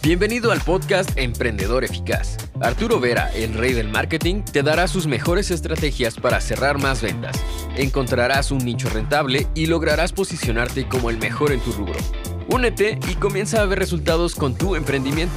Bienvenido al podcast Emprendedor Eficaz. Arturo Vera, el rey del marketing, te dará sus mejores estrategias para cerrar más ventas. Encontrarás un nicho rentable y lograrás posicionarte como el mejor en tu rubro. Únete y comienza a ver resultados con tu emprendimiento.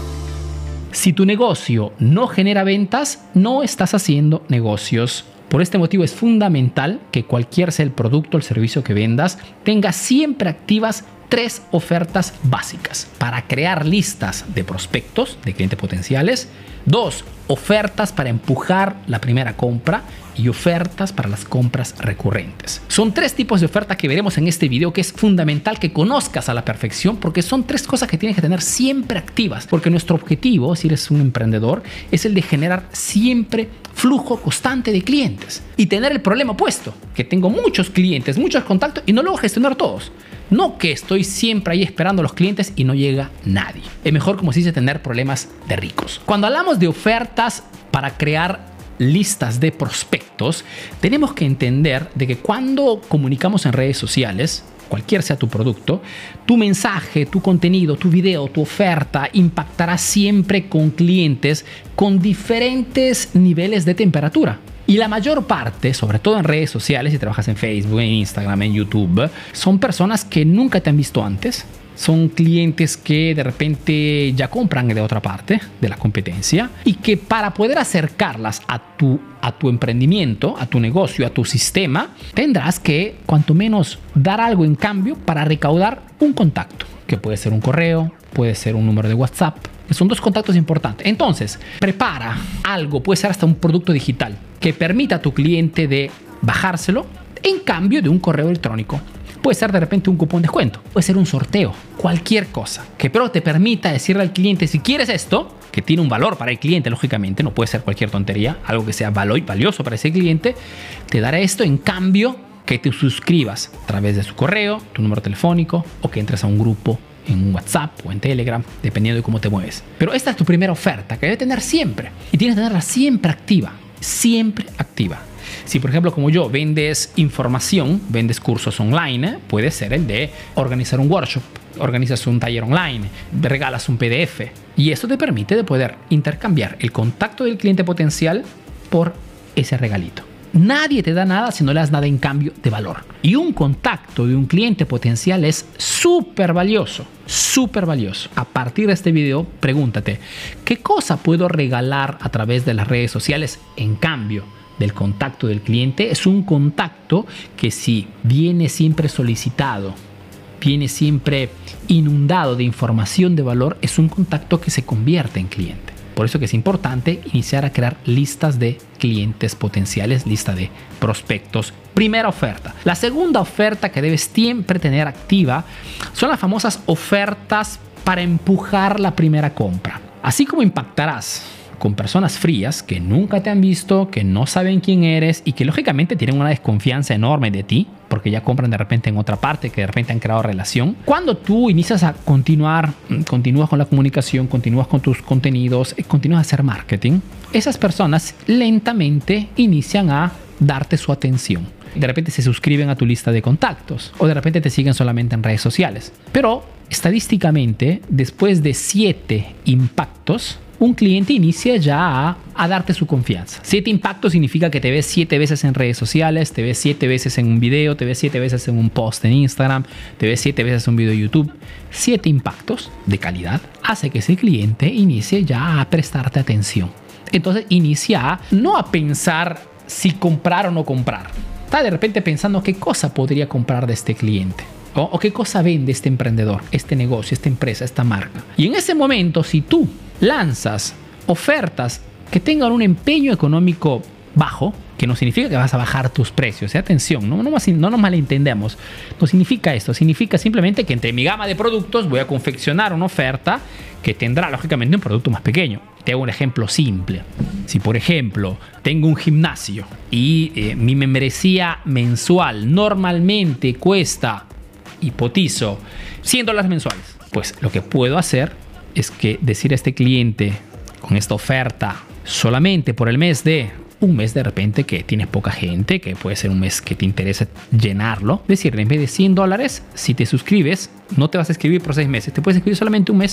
Si tu negocio no genera ventas, no estás haciendo negocios. Por este motivo es fundamental que cualquier sea el producto o el servicio que vendas, tenga siempre activas 3 ofertas básicas para crear listas de prospectos, de clientes potenciales. 2 ofertas para empujar la primera compra y ofertas para las compras recurrentes. Son 3 tipos de ofertas que veremos en este video, que es fundamental que conozcas a la perfección, porque son 3 cosas que tienes que tener siempre activas, porque nuestro objetivo, si eres un emprendedor, es el de generar siempre flujo constante de clientes y tener el problema opuesto, que tengo muchos clientes, muchos contactos y no logro gestionar todos. No que estoy siempre ahí esperando a los clientes y no llega nadie. Es mejor, como se dice, tener problemas de ricos. Cuando hablamos de ofertas para crear listas de prospectos, tenemos que entender de que cuando comunicamos en redes sociales, cualquier sea tu producto, tu mensaje, tu contenido, tu video, tu oferta impactará siempre con clientes con diferentes niveles de temperatura. Y la mayor parte, sobre todo en redes sociales, si trabajas en Facebook, en Instagram, en YouTube, son personas que nunca te han visto antes. Son clientes que de repente ya compran de otra parte de la competencia y que para poder acercarlas a tu emprendimiento, a tu negocio, a tu sistema, tendrás que cuanto menos dar algo en cambio para recaudar un contacto, que puede ser un correo, puede ser un número de WhatsApp. Son 2 contactos importantes. Entonces, prepara algo, puede ser hasta un producto digital, que permita a tu cliente de bajárselo en cambio de un correo electrónico. Puede ser de repente un cupón de descuento, puede ser un sorteo, cualquier cosa que pero te permita decirle al cliente, si quieres esto, que tiene un valor para el cliente, lógicamente, no puede ser cualquier tontería, algo que sea valioso para ese cliente, te dará esto en cambio que te suscribas a través de su correo, tu número telefónico o que entres a un grupo en un WhatsApp o en Telegram, dependiendo de cómo te mueves. Pero esta es tu primera oferta que debes tener siempre y tienes que tenerla siempre activa, siempre activa. Si, por ejemplo, como yo, vendes información, vendes cursos online, puede ser el de organizar un workshop, organizas un taller online, regalas un PDF. Y eso te permite de poder intercambiar el contacto del cliente potencial por ese regalito. Nadie te da nada si no le das nada en cambio de valor. Y un contacto de un cliente potencial es súper valioso, súper valioso. A partir de este video, pregúntate, ¿qué cosa puedo regalar a través de las redes sociales en cambio del contacto del cliente? Es un contacto que, si viene siempre solicitado, viene siempre inundado de información de valor, es un contacto que se convierte en cliente. Por eso que es importante iniciar a crear listas de clientes potenciales, lista de prospectos. Primera oferta. La segunda oferta que debes siempre tener activa son las famosas ofertas para empujar la primera compra. Así como impactarás con personas frías que nunca te han visto, que no saben quién eres y que lógicamente tienen una desconfianza enorme de ti porque ya compran de repente en otra parte, que de repente han creado relación. Cuando tú inicias a continúas con la comunicación, continúas con tus contenidos, continúas a hacer marketing, esas personas lentamente inician a darte su atención. De repente se suscriben a tu lista de contactos o de repente te siguen solamente en redes sociales. Pero estadísticamente, después de 7 impactos, un cliente inicia ya a darte su confianza. 7 impactos significa que te ves 7 veces en redes sociales, te ves 7 veces en un video, te ves 7 veces en un post en Instagram, te ves 7 veces en un video de YouTube. 7 impactos de calidad hace que ese cliente inicie ya a prestarte atención. Entonces inicia no a pensar si comprar o no comprar. Está de repente pensando qué cosa podría comprar de este cliente. O qué cosa vende este emprendedor, este negocio, esta empresa, esta marca. Y en ese momento, si tú lanzas ofertas que tengan un empeño económico bajo, que no significa que vas a bajar tus precios, atención, no nos malentendemos, no significa esto, significa simplemente que entre mi gama de productos voy a confeccionar una oferta que tendrá lógicamente un producto más pequeño. Te hago un ejemplo simple. Si, por ejemplo, tengo un gimnasio y mi membresía mensual normalmente cuesta, hipotizo, $100 mensuales, pues lo que puedo hacer es que decir a este cliente con esta oferta solamente por el mes de un mes de repente que tienes poca gente, que puede ser un mes que te interesa llenarlo, decirle en vez de $100, si te suscribes, no te vas a escribir por 6 meses, te puedes escribir solamente un mes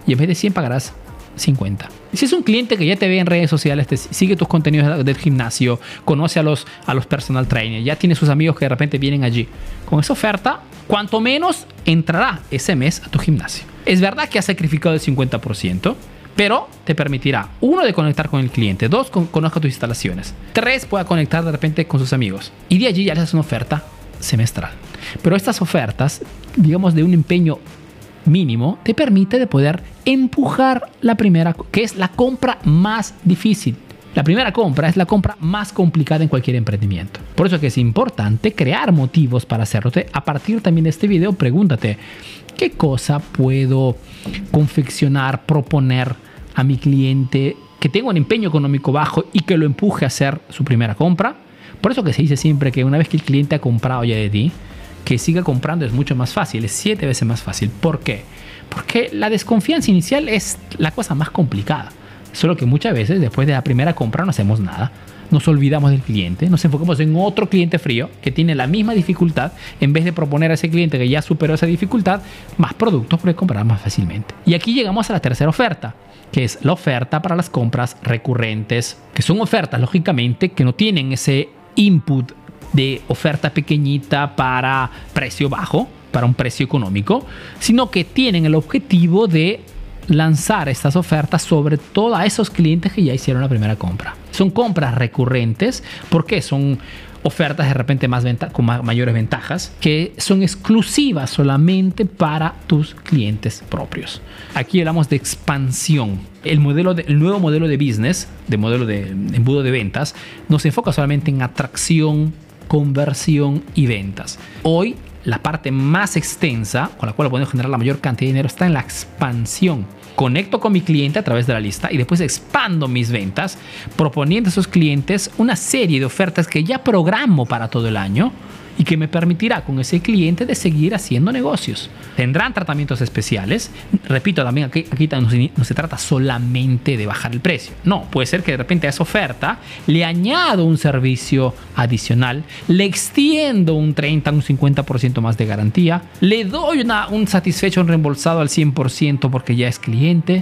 y en vez de 100 pagarás 50. Si es un cliente que ya te ve en redes sociales, te sigue tus contenidos del gimnasio, conoce a los personal trainers, ya tiene sus amigos que de repente vienen allí, con esa oferta, cuanto menos entrará ese mes a tu gimnasio. Es verdad que has sacrificado el 50%, pero te permitirá, 1, de conectar con el cliente, 2, conozca tus instalaciones, 3, pueda conectar de repente con sus amigos, y de allí ya les haces una oferta semestral. Pero estas ofertas, digamos, de un empeño mínimo, te permite de poder empujar la primera, que es la compra más difícil. La primera compra es la compra más complicada en cualquier emprendimiento. Por eso que es importante crear motivos para hacerlo. A partir también de este video, pregúntate, ¿qué cosa puedo confeccionar, proponer a mi cliente que tenga un empeño económico bajo y que lo empuje a hacer su primera compra? Por eso que se dice siempre que una vez que el cliente ha comprado ya de ti, que siga comprando es mucho más fácil, es 7 veces más fácil. ¿Por qué? Porque la desconfianza inicial es la cosa más complicada. Solo que muchas veces después de la primera compra no hacemos nada. Nos olvidamos del cliente, nos enfocamos en otro cliente frío que tiene la misma dificultad, en vez de proponer a ese cliente que ya superó esa dificultad más productos porque comprará más fácilmente. Y aquí llegamos a la tercera oferta, que es la oferta para las compras recurrentes, que son ofertas, lógicamente, que no tienen ese input de oferta pequeñita para precio bajo, para un precio económico, sino que tienen el objetivo de lanzar estas ofertas sobre todo a esos clientes que ya hicieron la primera compra. Son compras recurrentes porque son ofertas de repente con mayores ventajas que son exclusivas solamente para tus clientes propios. Aquí hablamos de expansión. El nuevo modelo de business, de modelo de embudo de ventas, no se enfoca solamente en atracción, conversión y ventas. Hoy la parte más extensa con la cual podemos generar la mayor cantidad de dinero está en la expansión. Conecto con mi cliente a través de la lista y después expando mis ventas, proponiendo a esos clientes una serie de ofertas que ya programo para todo el año y que me permitirá con ese cliente de seguir haciendo negocios. Tendrán tratamientos especiales. Repito, también aquí no se trata solamente de bajar el precio. No, puede ser que de repente a esa oferta le añado un servicio adicional, le extiendo un 30, un 50% más de garantía, le doy un satisfecho, un reembolsado al 100% porque ya es cliente,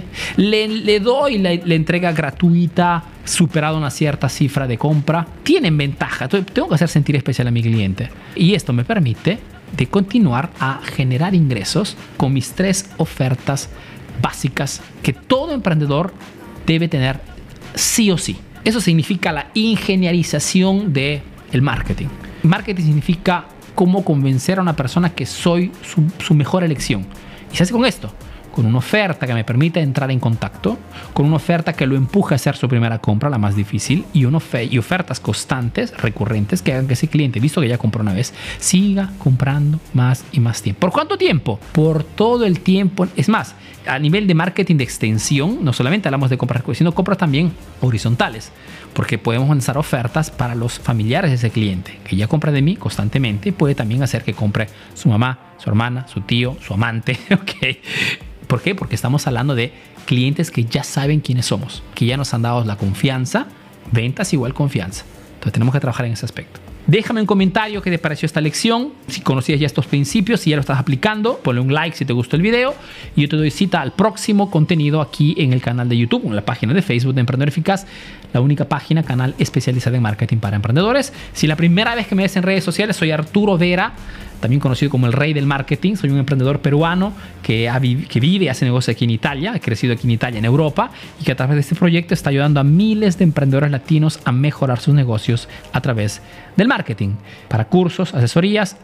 le doy la entrega gratuita superado una cierta cifra de compra. Tienen ventaja. Entonces, tengo que hacer sentir especial a mi cliente. Y esto me permite de continuar a generar ingresos con mis 3 ofertas básicas que todo emprendedor debe tener sí o sí. Eso significa la ingenierización del marketing. Marketing significa cómo convencer a una persona que soy su mejor elección. Y se hace con esto. Con una oferta que me permita entrar en contacto, con una oferta que lo empuje a hacer su primera compra, la más difícil, y ofertas constantes, recurrentes, que hagan que ese cliente, visto que ya compró una vez, siga comprando más y más tiempo. ¿Por cuánto tiempo? Por todo el tiempo. Es más, a nivel de marketing de extensión, no solamente hablamos de compras recurrentes, sino compras también horizontales, porque podemos lanzar ofertas para los familiares de ese cliente, que ya compra de mí constantemente, puede también hacer que compre su mamá, su hermana, su tío, su amante, ¿ok? ¿Por qué? Porque estamos hablando de clientes que ya saben quiénes somos, que ya nos han dado la confianza. Ventas igual confianza. Entonces tenemos que trabajar en ese aspecto. Déjame un comentario qué te pareció esta lección. Si conocías ya estos principios, si ya lo estás aplicando, ponle un like si te gustó el video. Y yo te doy cita al próximo contenido aquí en el canal de YouTube, en la página de Facebook de Emprendedor Eficaz, la única página, canal especializada en marketing para emprendedores. Si la primera vez que me ves en redes sociales, soy Arturo Vera, también conocido como el rey del marketing. Soy un emprendedor peruano que vive y hace negocio aquí en Italia, ha crecido aquí en Italia, en Europa, y que a través de este proyecto está ayudando a miles de emprendedores latinos a mejorar sus negocios a través del marketing. Para cursos, asesorías,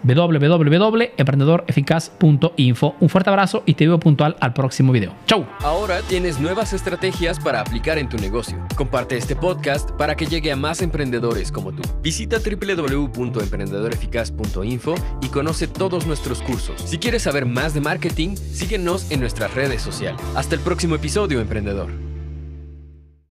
www.emprendedoreficaz.info. Un fuerte abrazo y te veo puntual al próximo video. ¡Chau! Ahora tienes nuevas estrategias para aplicar en tu negocio. Comparte este podcast para que llegue a más emprendedores como tú. Visita www.emprendedoreficaz.info y conoce todos nuestros cursos. Si quieres saber más de marketing, síguenos en nuestras redes sociales. Hasta el próximo episodio, emprendedor.